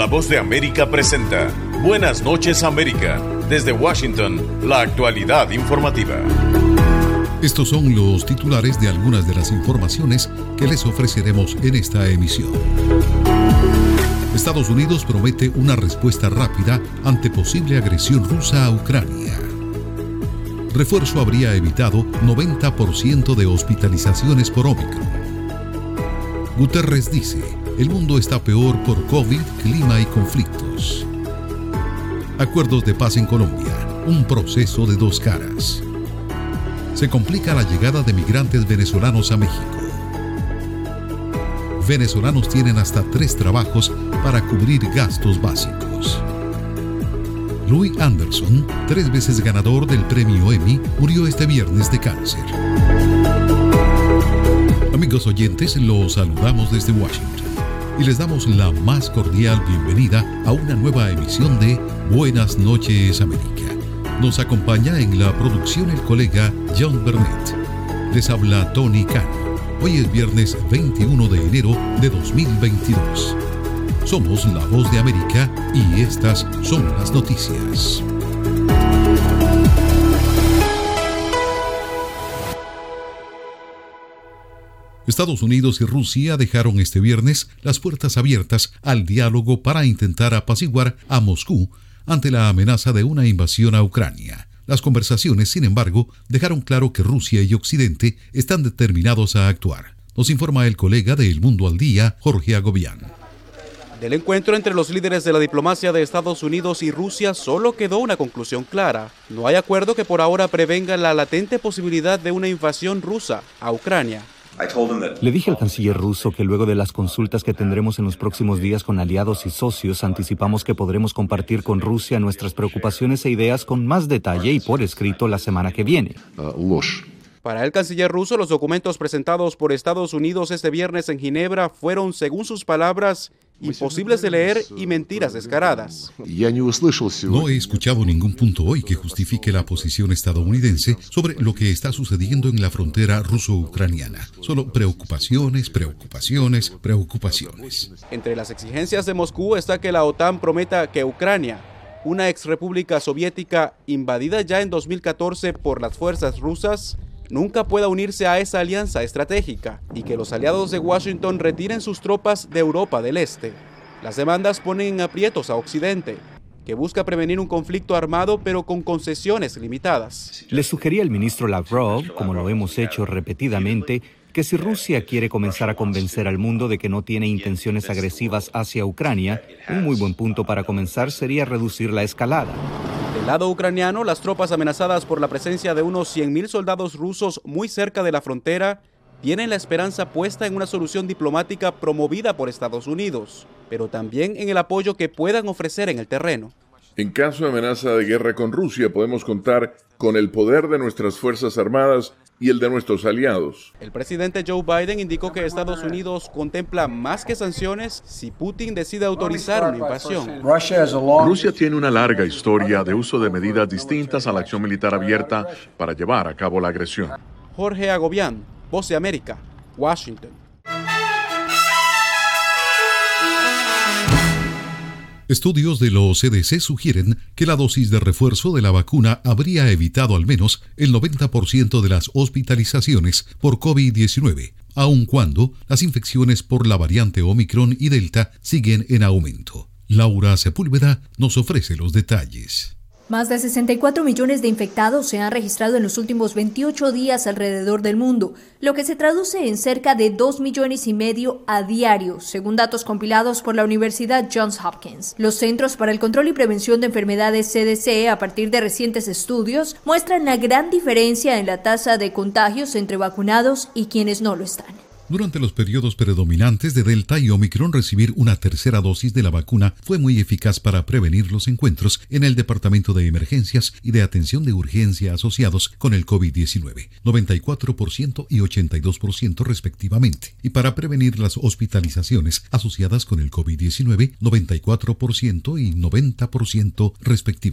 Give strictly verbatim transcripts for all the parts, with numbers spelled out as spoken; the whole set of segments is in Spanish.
La Voz de América presenta Buenas noches América. Desde Washington, la actualidad informativa. Estos son los titulares de algunas de las informaciones que les ofreceremos en esta emisión. Estados Unidos promete una respuesta rápida ante posible agresión rusa a Ucrania. Refuerzo habría evitado noventa por ciento de hospitalizaciones por Omicron. Guterres dice, el mundo está peor por COVID, clima y conflictos. Acuerdos de paz en Colombia, un proceso de dos caras. Se complica la llegada de migrantes venezolanos a México. Venezolanos tienen hasta tres trabajos para cubrir gastos básicos. Louis Anderson, tres veces ganador del premio Emmy, murió este viernes de cáncer. Amigos oyentes, los saludamos desde Washington y les damos la más cordial bienvenida a una nueva emisión de Buenas noches América. Nos acompaña en la producción el colega John Burnett. Les habla Tony Cano. Hoy es viernes veintiuno de enero de dos mil veintidós. Somos La Voz de América y estas son las noticias. Estados Unidos y Rusia dejaron este viernes las puertas abiertas al diálogo para intentar apaciguar a Moscú ante la amenaza de una invasión a Ucrania. Las conversaciones, sin embargo, dejaron claro que Rusia y Occidente están determinados a actuar. Nos informa el colega de El Mundo al Día, Jorge Agobián. Del encuentro entre los líderes de la diplomacia de Estados Unidos y Rusia solo quedó una conclusión clara. No hay acuerdo que por ahora prevenga la latente posibilidad de una invasión rusa a Ucrania. Le dije al canciller ruso que luego de las consultas que tendremos en los próximos días con aliados y socios, anticipamos que podremos compartir con Rusia nuestras preocupaciones e ideas con más detalle y por escrito la semana que viene. Para el canciller ruso, los documentos presentados por Estados Unidos este viernes en Ginebra fueron, según sus palabras, imposibles de leer y mentiras descaradas. No he escuchado ningún punto hoy que justifique la posición estadounidense sobre lo que está sucediendo en la frontera ruso-ucraniana. Solo preocupaciones, preocupaciones, preocupaciones. Entre las exigencias de Moscú está que la OTAN prometa que Ucrania, una exrepública soviética invadida ya en dos mil catorce por las fuerzas rusas, nunca pueda unirse a esa alianza estratégica y que los aliados de Washington retiren sus tropas de Europa del Este. Las demandas ponen en aprietos a Occidente, que busca prevenir un conflicto armado pero con concesiones limitadas. Le sugería al ministro Lavrov, como lo hemos hecho repetidamente, que si Rusia quiere comenzar a convencer al mundo de que no tiene intenciones agresivas hacia Ucrania, un muy buen punto para comenzar sería reducir la escalada. Del lado ucraniano, las tropas amenazadas por la presencia de unos cien mil soldados rusos muy cerca de la frontera tienen la esperanza puesta en una solución diplomática promovida por Estados Unidos, pero también en el apoyo que puedan ofrecer en el terreno. En caso de amenaza de guerra con Rusia, podemos contar con el poder de nuestras Fuerzas Armadas y el de nuestros aliados. El presidente Joe Biden indicó que Estados Unidos contempla más que sanciones si Putin decide autorizar una invasión. Rusia tiene una larga historia de uso de medidas distintas a la acción militar abierta para llevar a cabo la agresión. Jorge Agobián, Voz de América, Washington. Estudios de los C D C sugieren que la dosis de refuerzo de la vacuna habría evitado al menos el noventa por ciento de las hospitalizaciones por COVID diecinueve, aun cuando las infecciones por la variante Omicron y Delta siguen en aumento. Laura Sepúlveda nos ofrece los detalles. Más de sesenta y cuatro millones de infectados se han registrado en los últimos veintiocho días alrededor del mundo, lo que se traduce en cerca de dos millones y medio a diario, según datos compilados por la Universidad Johns Hopkins. Los Centros para el Control y Prevención de Enfermedades C D C, a partir de recientes estudios, muestran una gran diferencia en la tasa de contagios entre vacunados y quienes no lo están. Durante los periodos predominantes de Delta y Omicron, recibir una tercera dosis de la vacuna fue muy eficaz para prevenir los encuentros en el Departamento de Emergencias y de Atención de Urgencia asociados con el COVID diecinueve, noventa y cuatro por ciento y ochenta y dos por ciento respectivamente, y para prevenir las hospitalizaciones asociadas con el COVID diecinueve, noventa y cuatro por ciento y noventa por ciento respectivamente.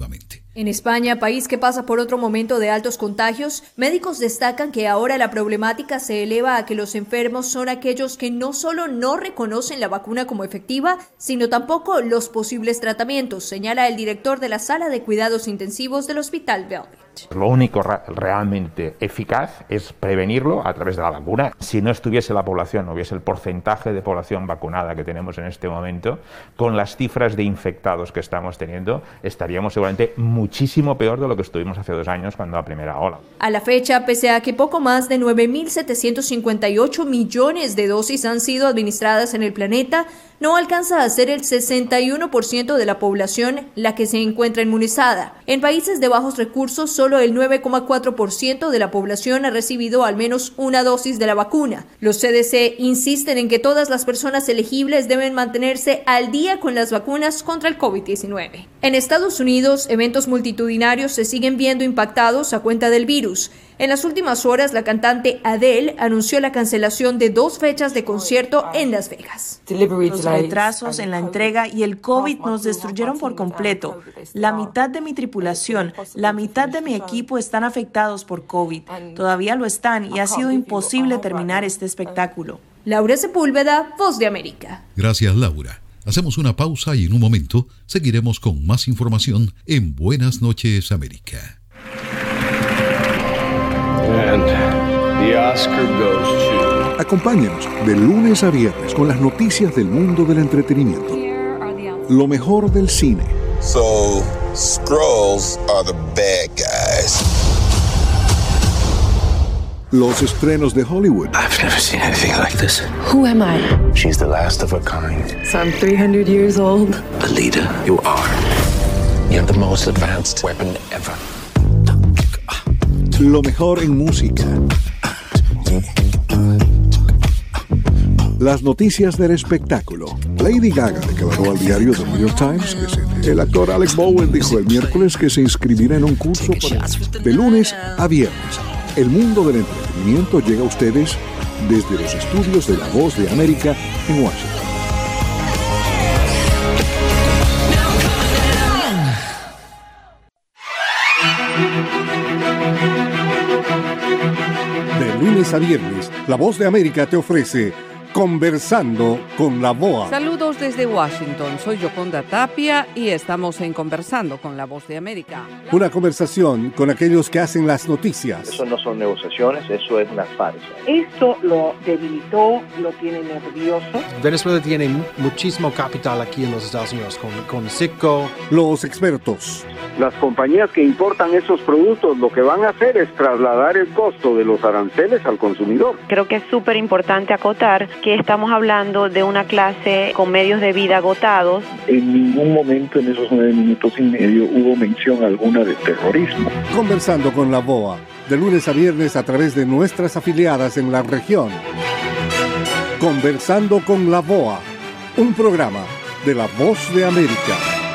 En España, país que pasa por otro momento de altos contagios, médicos destacan que ahora la problemática se eleva a que los enfermos son aquellos que no solo no reconocen la vacuna como efectiva, sino tampoco los posibles tratamientos, señala el director de la Sala de Cuidados Intensivos del Hospital Velvet. Lo único ra- realmente eficaz es prevenirlo a través de la vacuna. Si no estuviese la población, no hubiese el porcentaje de población vacunada que tenemos en este momento, con las cifras de infectados que estamos teniendo, estaríamos seguramente muchísimo peor de lo que estuvimos hace dos años cuando la primera ola. A la fecha, pese a que poco más de nueve mil setecientos cincuenta y ocho millones de dosis han sido administradas en el planeta, no alcanza a ser el sesenta y uno por ciento de la población la que se encuentra inmunizada. En países de bajos recursos, solo el nueve coma cuatro por ciento de la población ha recibido al menos una dosis de la vacuna. Los C D C insisten en que todas las personas elegibles deben mantenerse al día con las vacunas contra el COVID diecinueve. En Estados Unidos, eventos multitudinarios se siguen viendo impactados a cuenta del virus. En las últimas horas, la cantante Adele anunció la cancelación de dos fechas de concierto en Las Vegas. Los retrasos en la entrega y el COVID nos destruyeron por completo. La mitad de mi tripulación, la mitad de mi equipo están afectados por COVID. Todavía lo están y ha sido imposible terminar este espectáculo. Laura Sepúlveda, Voz de América. Gracias, Laura. Hacemos una pausa y en un momento seguiremos con más información en Buenas noches, América. And the Oscar goes to... Acompáñanos de lunes a viernes con las noticias del mundo del entretenimiento. Lo mejor del cine. So, Skrulls are the bad guys. Los estrenos de Hollywood. I've never seen anything like this. Who am I? She's the last of her kind. So I'm three hundred years old. The leader you are. You're the most advanced weapon ever. Lo mejor en música. Las noticias del espectáculo. Lady Gaga declaró al diario The New York Times que se... El actor Alec Bowen dijo el miércoles que se inscribirá en un curso para... de lunes a viernes. El mundo del entretenimiento llega a ustedes desde los estudios de La Voz de América en Washington. De lunes a viernes, La Voz de América te ofrece Conversando con la V O A. Saludos desde Washington, soy Yoconda Tapia y estamos en Conversando con la Voz de América. Una conversación con aquellos que hacen las noticias. Eso no son negociaciones, eso es una farsa. Esto lo debilitó, lo tiene nervioso. Venezuela tiene muchísimo capital aquí en los Estados Unidos, con, con Citgo. Los expertos. Las compañías que importan esos productos lo que van a hacer es trasladar el costo de los aranceles al consumidor. Creo que es súper importante acotar que estamos hablando de una clase con medios de vida agotados. En ningún momento en esos nueve minutos y medio hubo mención alguna de terrorismo. Conversando con la V O A, de lunes a viernes a través de nuestras afiliadas en la región. Conversando con la V O A, un programa de La Voz de América.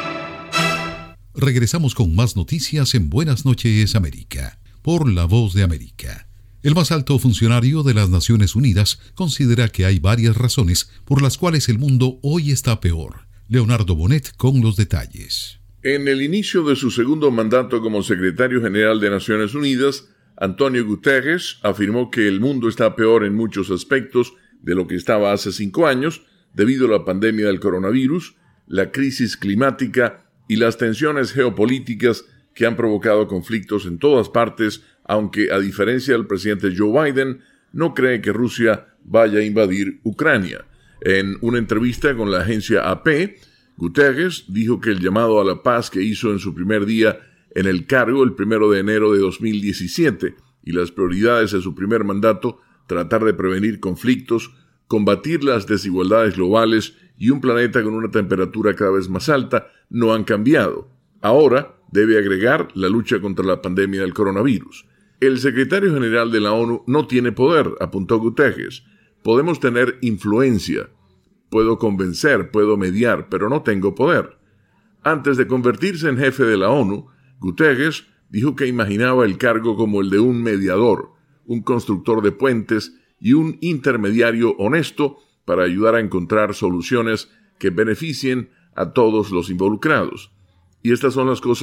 Regresamos con más noticias en Buenas noches, América, por La Voz de América. El más alto funcionario de las Naciones Unidas considera que hay varias razones por las cuales el mundo hoy está peor. Leonardo Bonet con los detalles. En el inicio de su segundo mandato como secretario general de Naciones Unidas, Antonio Guterres afirmó que el mundo está peor en muchos aspectos de lo que estaba hace cinco años debido a la pandemia del coronavirus, la crisis climática y las tensiones geopolíticas que han provocado conflictos en todas partes, aunque a diferencia del presidente Joe Biden, no cree que Rusia vaya a invadir Ucrania. En una entrevista con la agencia A P, Guterres dijo que el llamado a la paz que hizo en su primer día en el cargo el primero de enero de dos mil diecisiete y las prioridades de su primer mandato, tratar de prevenir conflictos, combatir las desigualdades globales y un planeta con una temperatura cada vez más alta, no han cambiado. Ahora debe agregar la lucha contra la pandemia del coronavirus. El secretario general de la ONU no tiene poder, apuntó Guterres. Podemos tener influencia. Puedo convencer, puedo mediar, pero no tengo poder. Antes de convertirse en jefe de la ONU, Guterres dijo que imaginaba el cargo como el de un mediador, un constructor de puentes y un intermediario honesto para ayudar a encontrar soluciones que beneficien a todos los involucrados. Y estas son las cosas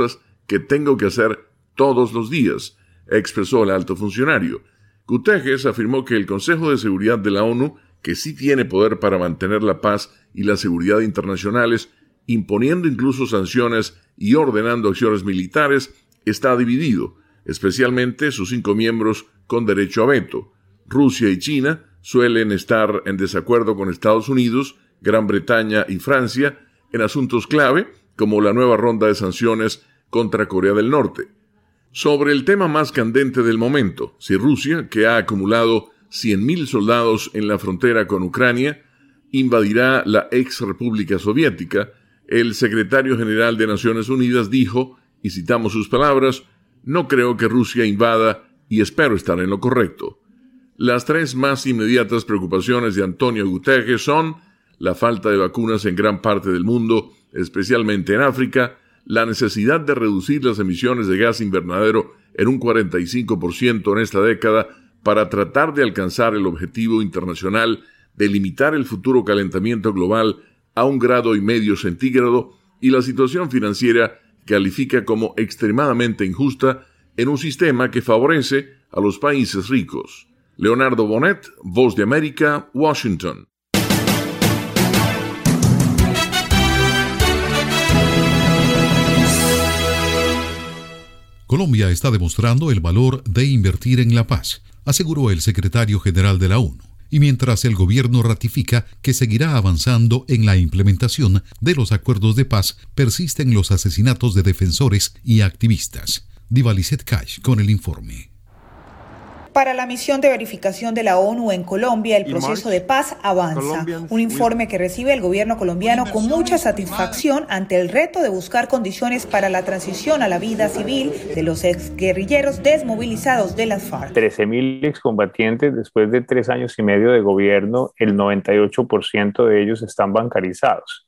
que tengo que hacer todos los días, expresó el alto funcionario. Guterres afirmó que el Consejo de Seguridad de la ONU, que sí tiene poder para mantener la paz y la seguridad internacionales, imponiendo incluso sanciones y ordenando acciones militares, está dividido, especialmente sus cinco miembros con derecho a veto. Rusia y China suelen estar en desacuerdo con Estados Unidos, Gran Bretaña y Francia en asuntos clave, como la nueva ronda de sanciones contra Corea del Norte. Sobre el tema más candente del momento, si Rusia, que ha acumulado cien mil soldados en la frontera con Ucrania, invadirá la ex República Soviética, el secretario general de Naciones Unidas dijo, y citamos sus palabras, «No creo que Rusia invada y espero estar en lo correcto». Las tres más inmediatas preocupaciones de Antonio Guterres son la falta de vacunas en gran parte del mundo, especialmente en África, la necesidad de reducir las emisiones de gas invernadero en un cuarenta y cinco por ciento en esta década para tratar de alcanzar el objetivo internacional de limitar el futuro calentamiento global a un grado y medio centígrado, y la situación financiera califica como extremadamente injusta en un sistema que favorece a los países ricos. Leonardo Bonet, Voz de América, Washington. Colombia está demostrando el valor de invertir en la paz, aseguró el secretario general de la ONU, y mientras el gobierno ratifica que seguirá avanzando en la implementación de los acuerdos de paz, persisten los asesinatos de defensores y activistas. Diva Lizeth Cash con el informe. Para la misión de verificación de la ONU en Colombia, el proceso de paz avanza. Un informe que recibe el gobierno colombiano con mucha satisfacción ante el reto de buscar condiciones para la transición a la vida civil de los exguerrilleros desmovilizados de las FARC. trece mil excombatientes después de tres años y medio de gobierno, el noventa y ocho por ciento de ellos están bancarizados.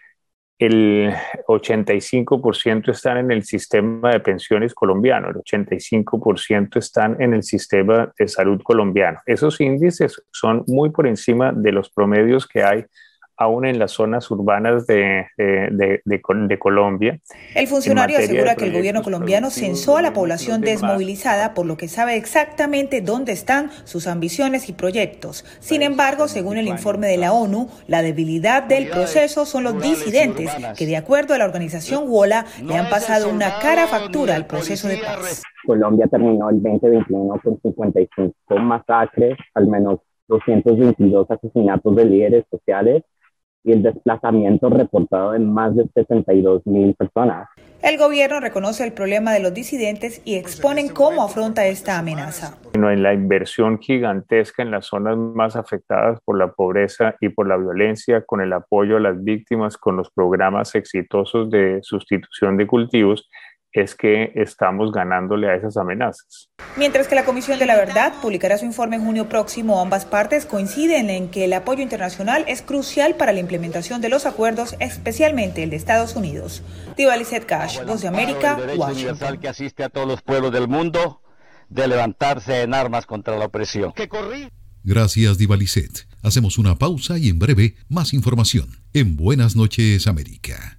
El ochenta y cinco por ciento están en el sistema de pensiones colombiano, el ochenta y cinco por ciento están en el sistema de salud colombiano. Esos índices son muy por encima de los promedios que hay aún en las zonas urbanas de, de, de, de, de Colombia. El funcionario asegura que el gobierno colombiano censó a la población desmovilizada, por lo que sabe exactamente dónde están sus ambiciones y proyectos. Sin embargo, según el informe de la ONU, la debilidad del proceso son los disidentes, que de acuerdo a la organización WOLA, le han pasado una cara factura al proceso de paz. Colombia terminó el veinte veintiuno con cincuenta y cinco masacres, al menos doscientos veintidós asesinatos de líderes sociales, y el desplazamiento reportado de más de setenta y dos mil personas. El gobierno reconoce el problema de los disidentes y exponen cómo afronta esta amenaza. En la inversión gigantesca en las zonas más afectadas por la pobreza y por la violencia, con el apoyo a las víctimas, con los programas exitosos de sustitución de cultivos, es que estamos ganándole a esas amenazas. Mientras que la Comisión de la Verdad publicará su informe en junio próximo, ambas partes coinciden en que el apoyo internacional es crucial para la implementación de los acuerdos, especialmente el de Estados Unidos. Diva Lizeth Cash, Voz de América, Washington. Que asiste a todos los pueblos del mundo de levantarse en armas contra la opresión. Gracias, Diva Lizeth. Hacemos una pausa y en breve más información en Buenas noches, América.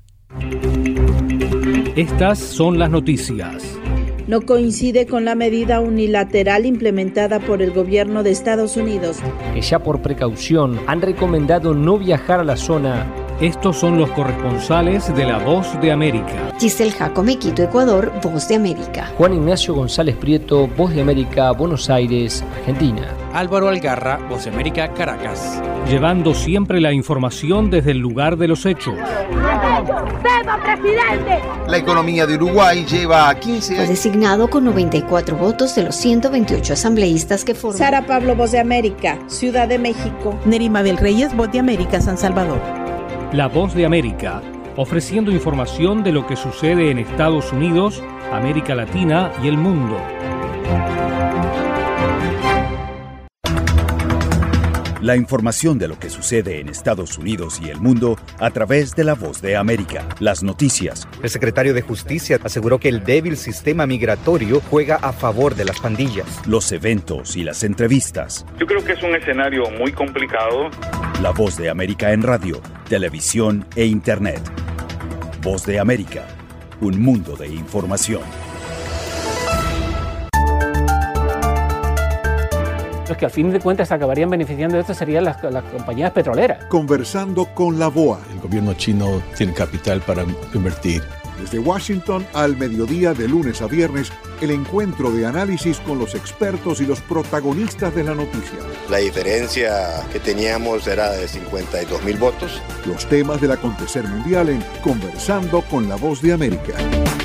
Estas son las noticias. No coincide con la medida unilateral implementada por el gobierno de Estados Unidos, que ya por precaución han recomendado no viajar a la zona. Estos son los corresponsales de La Voz de América. Giselle Jacome, Quito, Ecuador, Voz de América. Juan Ignacio González Prieto, Voz de América, Buenos Aires, Argentina. Álvaro Algarra, Voz de América, Caracas. Llevando siempre la información desde el lugar de los hechos. ¡Viva, presidente! La economía de Uruguay lleva quince años. Fue designado con noventa y cuatro votos de los ciento veintiocho asambleístas que forman. Sara Pablo, Voz de América, Ciudad de México. Nerima del Reyes, Voz de América, San Salvador. La Voz de América, ofreciendo información de lo que sucede en Estados Unidos, América Latina y el mundo. La información de lo que sucede en Estados Unidos y el mundo a través de La Voz de América. Las noticias. El secretario de Justicia aseguró que el débil sistema migratorio juega a favor de las pandillas. Los eventos y las entrevistas. Yo creo que es un escenario muy complicado. La Voz de América en radio, televisión e internet. Voz de América. un mundo de información. Los que al fin de cuentas se acabarían beneficiando de esto serían las, las compañías petroleras. Conversando con la B O A. El gobierno chino tiene capital para invertir. Desde Washington al mediodía de lunes a viernes, el encuentro de análisis con los expertos y los protagonistas de la noticia. La diferencia que teníamos era de cincuenta y dos mil votos. Los temas del acontecer mundial en Conversando con la Voz de América.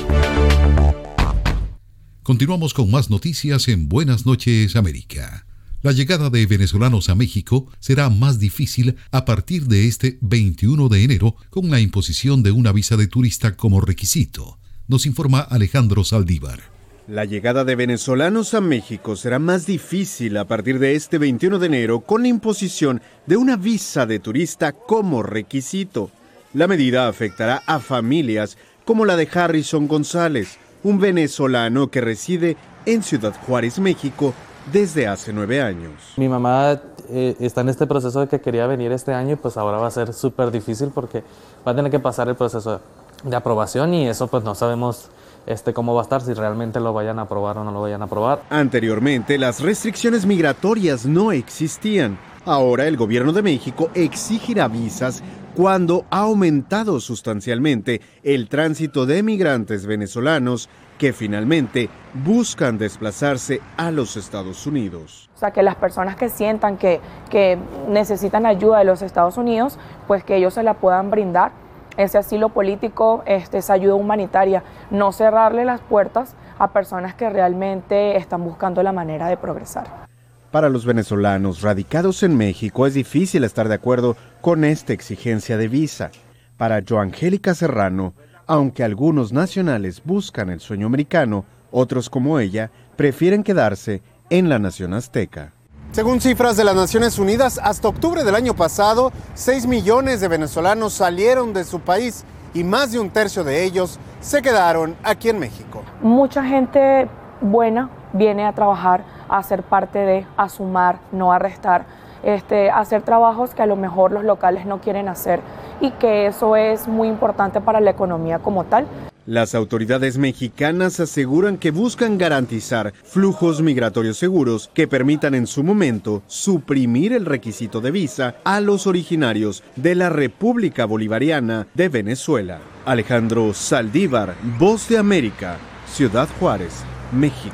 Continuamos con más noticias en Buenas noches, América. La llegada de venezolanos a México será más difícil a partir de este veintiuno de enero con la imposición de una visa de turista como requisito, nos informa Alejandro Saldívar. La llegada de venezolanos a México será más difícil a partir de este veintiuno de enero con la imposición de una visa de turista como requisito. La medida afectará a familias como la de Harrison González, un venezolano que reside en Ciudad Juárez, México, desde hace nueve años. Mi mamá eh, está en este proceso de que quería venir este año y pues ahora va a ser súper difícil porque va a tener que pasar el proceso de aprobación y eso pues no sabemos este, cómo va a estar, si realmente lo vayan a aprobar o no lo vayan a aprobar. Anteriormente las restricciones migratorias no existían. Ahora el gobierno de México exigirá visas cuando ha aumentado sustancialmente el tránsito de migrantes venezolanos que finalmente buscan desplazarse a los Estados Unidos. O sea, que las personas que sientan que, que necesitan ayuda de los Estados Unidos, pues que ellos se la puedan brindar, ese asilo político, este, esa ayuda humanitaria, no cerrarle las puertas a personas que realmente están buscando la manera de progresar. Para los venezolanos radicados en México es difícil estar de acuerdo con esta exigencia de visa. Para Joangélica Serrano, aunque algunos nacionales buscan el sueño americano, otros como ella prefieren quedarse en la nación azteca. Según cifras de las Naciones Unidas, hasta octubre del año pasado, seis millones de venezolanos salieron de su país y más de un tercio de ellos se quedaron aquí en México. Mucha gente buena viene a trabajar, a ser parte de, a sumar, no a restar, este, a hacer trabajos que a lo mejor los locales no quieren hacer y que eso es muy importante para la economía como tal. Las autoridades mexicanas aseguran que buscan garantizar flujos migratorios seguros que permitan en su momento suprimir el requisito de visa a los originarios de la República Bolivariana de Venezuela. Alejandro Saldívar, Voz de América, Ciudad Juárez, México.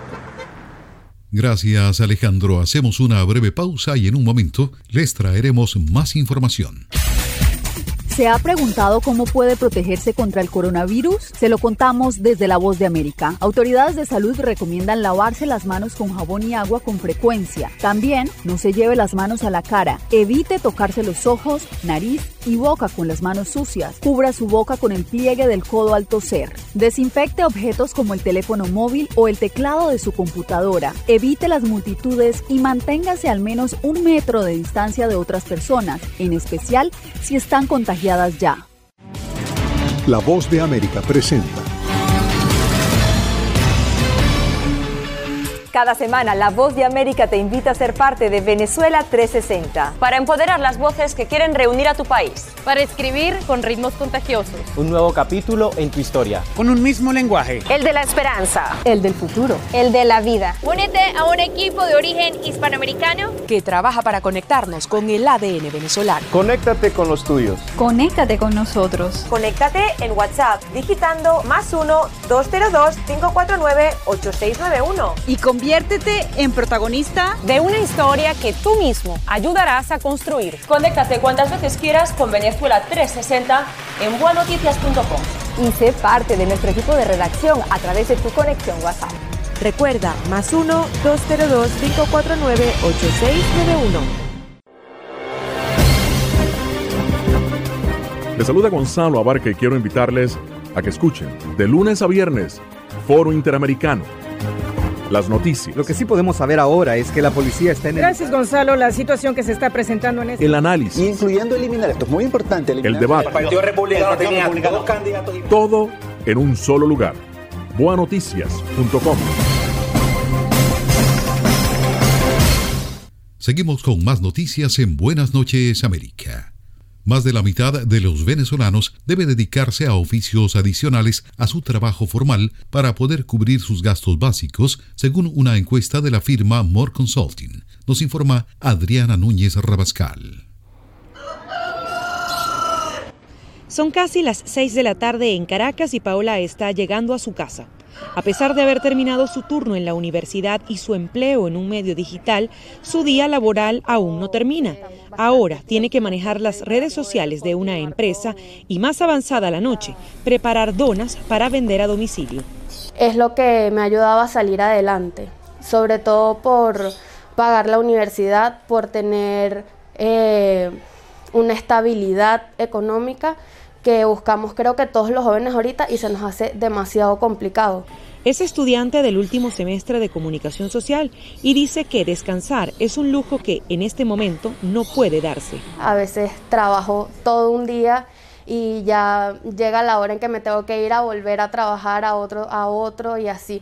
Gracias, Alejandro. Hacemos una breve pausa y en un momento les traeremos más información. ¿Se ha preguntado cómo puede protegerse contra el coronavirus? Se lo contamos desde La Voz de América. Autoridades de salud recomiendan lavarse las manos con jabón y agua con frecuencia. También no se lleve las manos a la cara. Evite tocarse los ojos, nariz y boca con las manos sucias. Cubra su boca con el pliegue del codo al toser. Desinfecte objetos como el teléfono móvil o el teclado de su computadora. Evite las multitudes y manténgase al menos un metro de distancia de otras personas, en especial si están contagiadas ya. La Voz de América presenta. Cada semana, La Voz de América te invita a ser parte de Venezuela trescientos sesenta. Para empoderar las voces que quieren reunir a tu país. Para escribir con ritmos contagiosos. Un nuevo capítulo en tu historia. Con un mismo lenguaje. El de la esperanza. El del futuro. El de la vida. Únete a un equipo de origen hispanoamericano que trabaja para conectarnos con el A D N venezolano. Conéctate con los tuyos. Conéctate con nosotros. Conéctate en WhatsApp digitando más uno, dos cero dos, cinco cuatro nueve, ocho seis nueve uno. Y conviértete en protagonista de una historia que tú mismo ayudarás a construir. Conéctate cuantas veces quieras con Venezuela trescientos sesenta en buenoticias punto com. Y sé parte de nuestro equipo de redacción a través de tu conexión WhatsApp. Recuerda, más uno, dos cero dos, cinco cuatro nueve, ocho seis nueve uno. Les saluda Gonzalo Abarca y quiero invitarles a que escuchen de lunes a viernes Foro Interamericano. Las noticias. Lo que sí podemos saber ahora es que la policía está en el... Gracias, Gonzalo. La situación que se está presentando en este... El análisis. Incluyendo eliminar, esto es muy importante. El debate. El Partido Republicano tenía dos candidatos. Todo en un solo lugar. buenoticias punto com. Seguimos con más noticias en Buenas noches, América. Más de la mitad de los venezolanos debe dedicarse a oficios adicionales a su trabajo formal para poder cubrir sus gastos básicos, según una encuesta de la firma More Consulting. Nos informa Adriana Núñez Rabascal. Son casi las seis de la tarde en Caracas y Paola está llegando a su casa. A pesar de haber terminado su turno en la universidad y su empleo en un medio digital, su día laboral aún no termina. Ahora tiene que manejar las redes sociales de una empresa y, más avanzada la noche, preparar donas para vender a domicilio. Es lo que me ayudaba a salir adelante, sobre todo por pagar la universidad, por tener eh, una estabilidad económica que buscamos, creo que todos los jóvenes ahorita, y se nos hace demasiado complicado. Es estudiante del último semestre de comunicación social y dice que descansar es un lujo que en este momento no puede darse. A veces trabajo todo un día y ya llega la hora en que me tengo que ir a volver a trabajar a otro, a otro y así.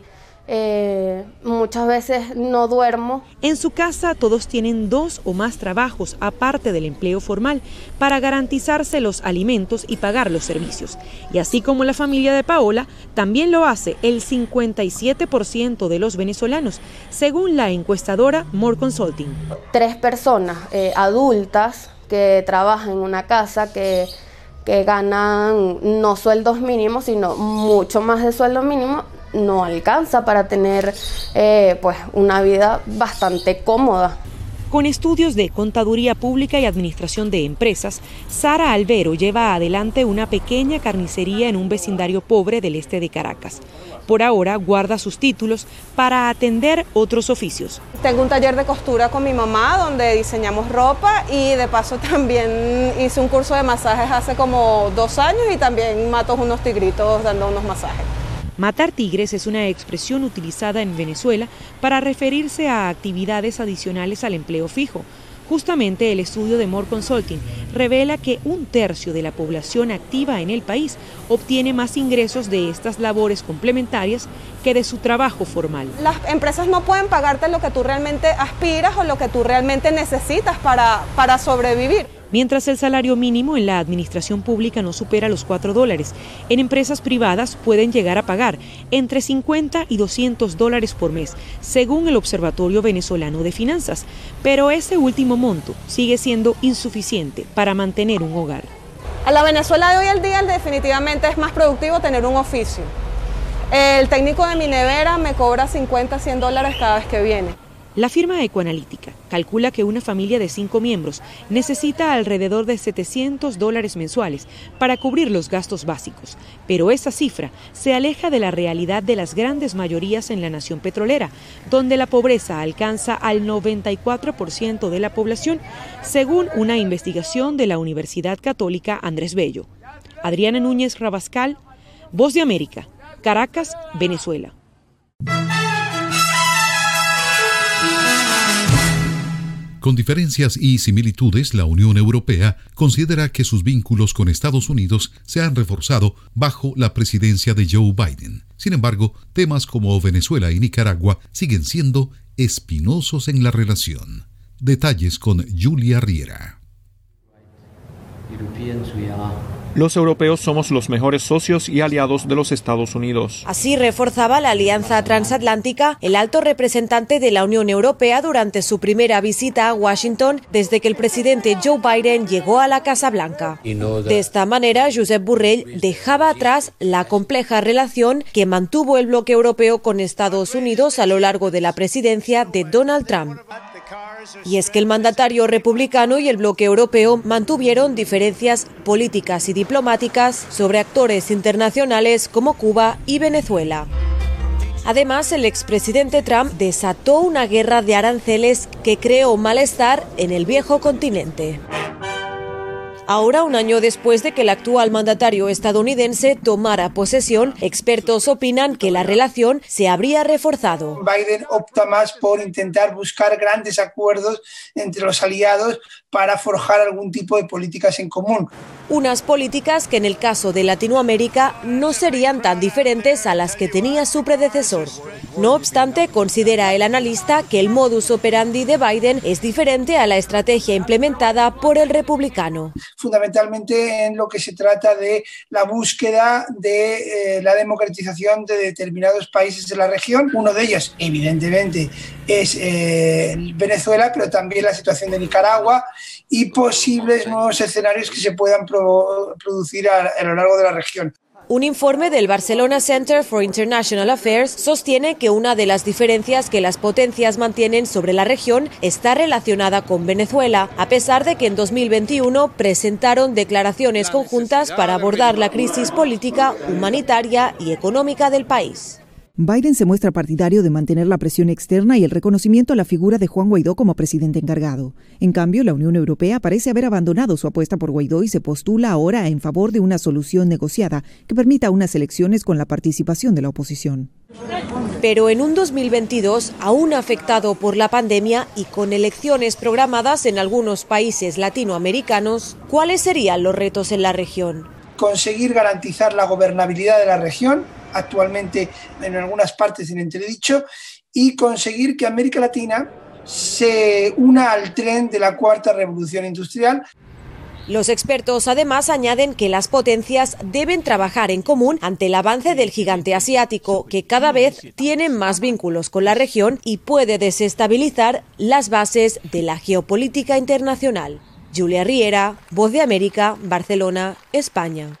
Eh, muchas veces no duermo. En su casa todos tienen dos o más trabajos aparte del empleo formal para garantizarse los alimentos y pagar los servicios. Y así como la familia de Paola, también lo hace el cincuenta y siete por ciento de los venezolanos, según la encuestadora More Consulting. Tres personas eh, adultas que trabajan en una casa que, que ganan no sueldos mínimos, sino mucho más de sueldo mínimo, no alcanza para tener eh, pues una vida bastante cómoda. Con estudios de Contaduría Pública y Administración de Empresas, Sara Albero lleva adelante una pequeña carnicería en un vecindario pobre del este de Caracas. Por ahora guarda sus títulos para atender otros oficios. Tengo un taller de costura con mi mamá donde diseñamos ropa y de paso también hice un curso de masajes hace como dos años y también mato unos tigritos dando unos masajes. Matar tigres es una expresión utilizada en Venezuela para referirse a actividades adicionales al empleo fijo. Justamente el estudio de More Consulting revela que un tercio de la población activa en el país obtiene más ingresos de estas labores complementarias que de su trabajo formal. Las empresas no pueden pagarte lo que tú realmente aspiras o lo que tú realmente necesitas para, para sobrevivir. Mientras el salario mínimo en la administración pública no supera los cuatro dólares, en empresas privadas pueden llegar a pagar entre cincuenta y doscientos dólares por mes, según el Observatorio Venezolano de Finanzas. Pero ese último monto sigue siendo insuficiente para mantener un hogar. A la Venezuela de hoy en día definitivamente es más productivo tener un oficio. El técnico de mi nevera me cobra cincuenta, cien dólares cada vez que viene. La firma Ecoanalítica calcula que una familia de cinco miembros necesita alrededor de setecientos dólares mensuales para cubrir los gastos básicos, pero esa cifra se aleja de la realidad de las grandes mayorías en la nación petrolera, donde la pobreza alcanza al noventa y cuatro por ciento de la población, según una investigación de la Universidad Católica Andrés Bello. Adriana Núñez Rabascal, Voz de América, Caracas, Venezuela. Con diferencias y similitudes, la Unión Europea considera que sus vínculos con Estados Unidos se han reforzado bajo la presidencia de Joe Biden. Sin embargo, temas como Venezuela y Nicaragua siguen siendo espinosos en la relación. Detalles con Julia Riera. Los europeos somos los mejores socios y aliados de los Estados Unidos. Así reforzaba la alianza transatlántica el alto representante de la Unión Europea durante su primera visita a Washington desde que el presidente Joe Biden llegó a la Casa Blanca. De esta manera, Josep Borrell dejaba atrás la compleja relación que mantuvo el bloque europeo con Estados Unidos a lo largo de la presidencia de Donald Trump. Y es que el mandatario republicano y el bloque europeo mantuvieron diferencias políticas y diplomáticas sobre actores internacionales como Cuba y Venezuela. Además, el expresidente Trump desató una guerra de aranceles que creó malestar en el viejo continente. Ahora, un año después de que el actual mandatario estadounidense tomara posesión, expertos opinan que la relación se habría reforzado. Biden opta más por intentar buscar grandes acuerdos entre los aliados para forjar algún tipo de políticas en común. Unas políticas que en el caso de Latinoamérica no serían tan diferentes a las que tenía su predecesor. No obstante, considera el analista que el modus operandi de Biden es diferente a la estrategia implementada por el republicano. fundamentalmente en lo que se trata de la búsqueda de eh, la democratización de determinados países de la región. Uno de ellos, evidentemente, es eh, Venezuela, pero también la situación de Nicaragua y posibles nuevos escenarios que se puedan pro- producir a, a lo largo de la región. Un informe del Barcelona Center for International Affairs sostiene que una de las diferencias que las potencias mantienen sobre la región está relacionada con Venezuela, a pesar de que en dos mil veintiuno presentaron declaraciones conjuntas para abordar la crisis política, humanitaria y económica del país. Biden se muestra partidario de mantener la presión externa y el reconocimiento a la figura de Juan Guaidó como presidente encargado. En cambio, la Unión Europea parece haber abandonado su apuesta por Guaidó y se postula ahora en favor de una solución negociada que permita unas elecciones con la participación de la oposición. Pero en un dos mil veintidós aún afectado por la pandemia y con elecciones programadas en algunos países latinoamericanos, ¿cuáles serían los retos en la región? Conseguir garantizar la gobernabilidad de la región, actualmente en algunas partes en entredicho, y conseguir que América Latina se una al tren de la cuarta revolución industrial. Los expertos además añaden que las potencias deben trabajar en común ante el avance del gigante asiático, que cada vez tiene más vínculos con la región y puede desestabilizar las bases de la geopolítica internacional. Julia Riera, Voz de América, Barcelona, España.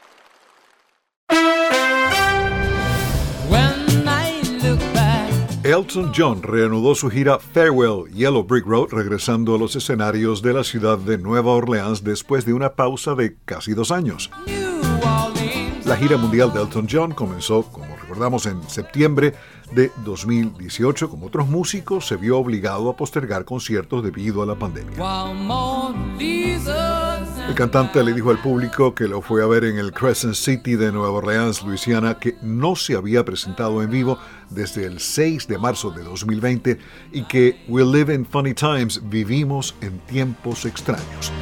Elton John reanudó su gira Farewell Yellow Brick Road, regresando a los escenarios de la ciudad de Nueva Orleans después de una pausa de casi dos años. La gira mundial de Elton John comenzó, como recordamos, en septiembre de dos mil dieciocho. Como otros músicos, se vio obligado a postergar conciertos debido a la pandemia. El cantante le dijo al público que lo fue a ver en el Crescent City de Nueva Orleans, Luisiana, que no se había presentado en vivo desde el seis de marzo de dos mil veinte y que "We live in funny times", vivimos en tiempos extraños.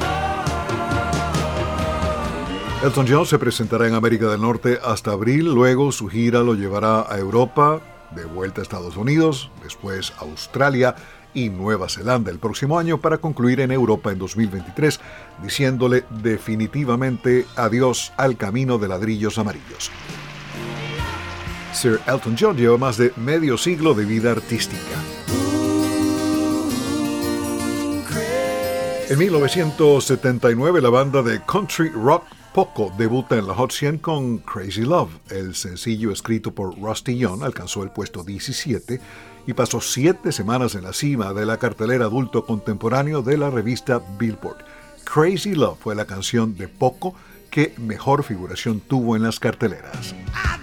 Elton John se presentará en América del Norte hasta abril, luego su gira lo llevará a Europa, de vuelta a Estados Unidos, después a Australia y Nueva Zelanda el próximo año, para concluir en Europa en dos mil veintitrés, diciéndole definitivamente adiós al camino de ladrillos amarillos. Sir Elton John lleva más de medio siglo de vida artística. En mil novecientos setenta y nueve, la banda de country rock Poco debuta en la Hot cien con Crazy Love. El sencillo, escrito por Rusty Young, alcanzó el puesto diecisiete y pasó siete semanas en la cima de la cartelera adulto contemporáneo de la revista Billboard. Crazy Love fue la canción de Poco que mejor figuración tuvo en las carteleras.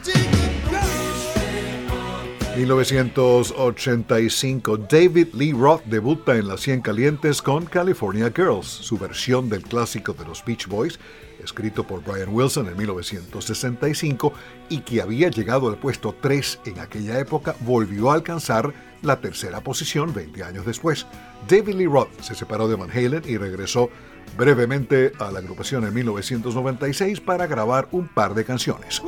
mil novecientos ochenta y cinco, David Lee Roth debuta en las cien calientes con California Girls, su versión del clásico de los Beach Boys, escrito por Brian Wilson en mil novecientos sesenta y cinco y que había llegado al puesto tres en aquella época, volvió a alcanzar la tercera posición veinte años después. David Lee Roth se separó de Van Halen y regresó brevemente a la agrupación en mil novecientos noventa y seis para grabar un par de canciones.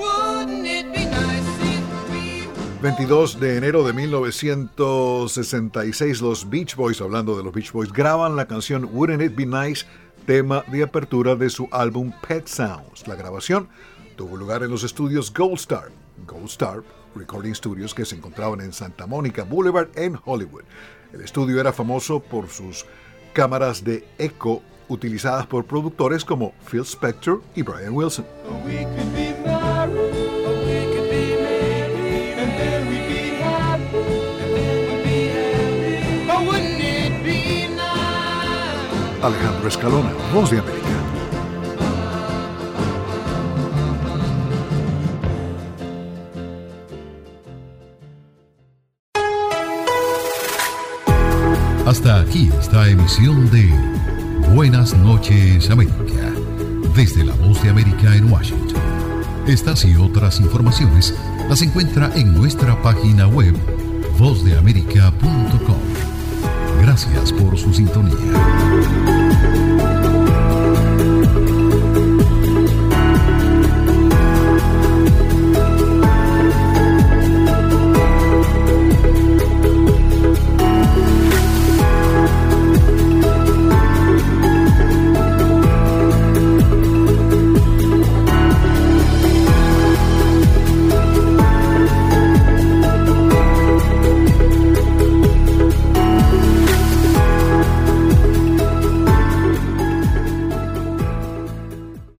veintidós de enero de mil novecientos sesenta y seis, los Beach Boys, hablando de los Beach Boys, graban la canción Wouldn't It Be Nice, tema de apertura de su álbum Pet Sounds. La grabación tuvo lugar en los estudios Gold Star, Gold Star Recording Studios, que se encontraban en Santa Monica Boulevard en Hollywood. El estudio era famoso por sus cámaras de eco utilizadas por productores como Phil Spector y Brian Wilson. Alejandro Escalona, Voz de América. Hasta aquí esta emisión de Buenas noches, América, desde la Voz de América en Washington. Estas y otras informaciones las encuentra en nuestra página web voz de américa punto com. Gracias por su sintonía.